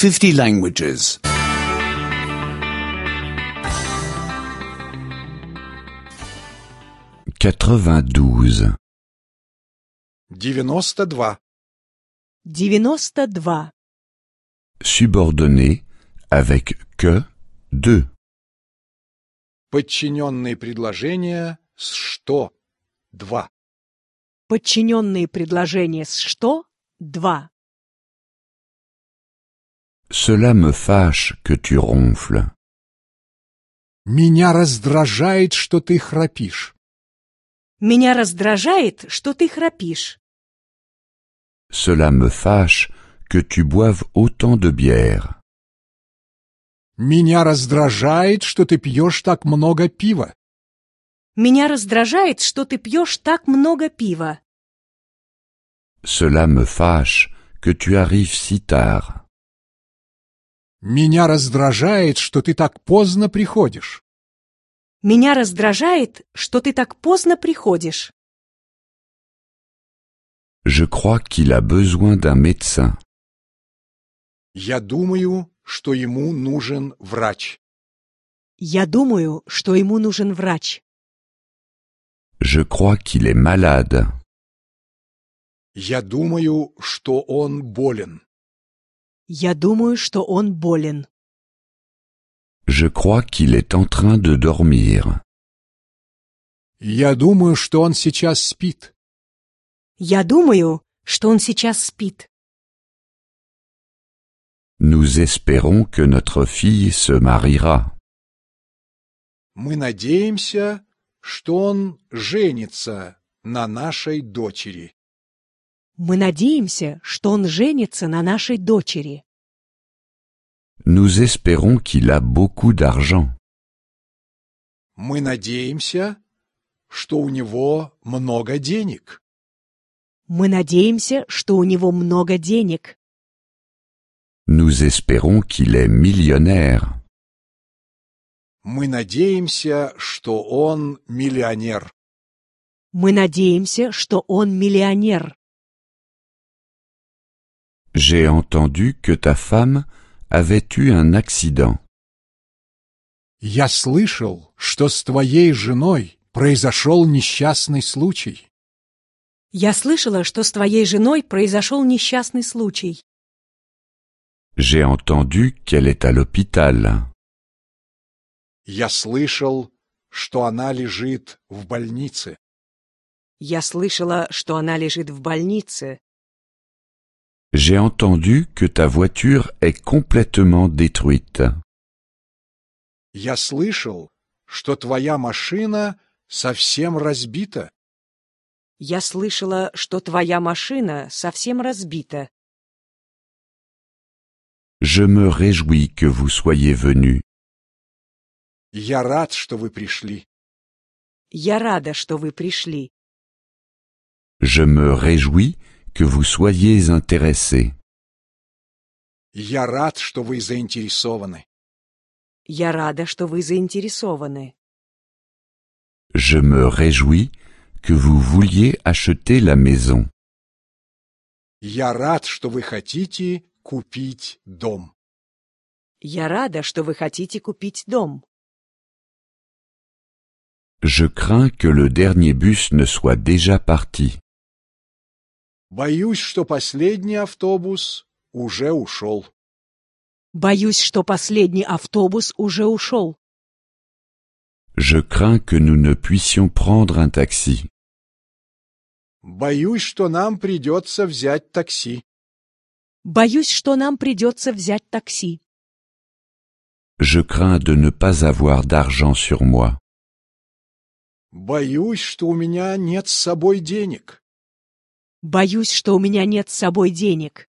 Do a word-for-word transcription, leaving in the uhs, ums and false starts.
fifty languages. quatre-vingt-douze. девяносто два. девяносто два. Subordonné avec que de. Подчиненные предложения с что? Два. Подчиненные предложения с что? Два. Cela me fâche que tu ronfles. Меня раздражает, что ты храпишь. Меня раздражает, что ты храпишь. Cela me fâche que tu boives autant de bière. Меня раздражает, что ты пьешь так много пива. Меня раздражает, что ты пьешь так много пива. Cela me fâche que tu arrives si tard. Меня раздражает, что ты так поздно приходишь. Меня раздражает, что ты так поздно приходишь. Je crois qu'il a besoin d'un médecin. Я думаю, что ему нужен врач. Я думаю, что ему нужен врач. Je crois qu'il est malade. Я думаю, что он болен. Я думаю, что он болен. Je crois qu'il est en train de dormir. Я думаю, что он сейчас спит. Я думаю, что он сейчас спит. Nous espérons que notre fille se mariera. Мы надеемся, что он женится на нашей дочери. Мы надеемся, что он женится на нашей дочери. Nous espérons qu'il a beaucoup d'argent. Мы надеемся, что у него много денег. Мы надеемся, что у него много денег. Nous espérons qu'il est millionnaire. Мы надеемся, что он миллионер. Мы надеемся, что он миллионер. J'ai entendu que ta femme avait eu un accident. Я слышал, что с твоей женой произошел несчастный случай. Я слышала, что с твоей женой произошел несчастный случай. J'ai entendu qu'elle est à l'hôpital. Я слышал, что она лежит в больнице. Я слышала, что она лежит в больнице. J'ai entendu que ta voiture est complètement détruite. Я слышал, что твоя машина совсем разбита. Я слышала, что твоя машина совсем разбита. Je me réjouis que vous soyez venus. Я рад, что вы пришли. Я рада, что вы пришли. Je me réjouis que vous soyez intéressés. Я рад, что вы заинтересованы. Я рада, что вы заинтересованы. Je me réjouis que vous vouliez acheter la maison. Я рад, что вы хотите купить дом. Я рада, что вы хотите купить дом. Je crains que le dernier bus ne soit déjà parti. Боюсь, что последний автобус уже ушел. Боюсь, что последний автобус уже ушел. Je crains que nous ne puissions prendre un taxi. Боюсь, что нам придется взять такси. Боюсь, что нам придется взять такси. Je crains de ne pas avoir d'argent sur moi. Боюсь, что у меня нет с собой денег. Боюсь, что у меня нет с собой денег.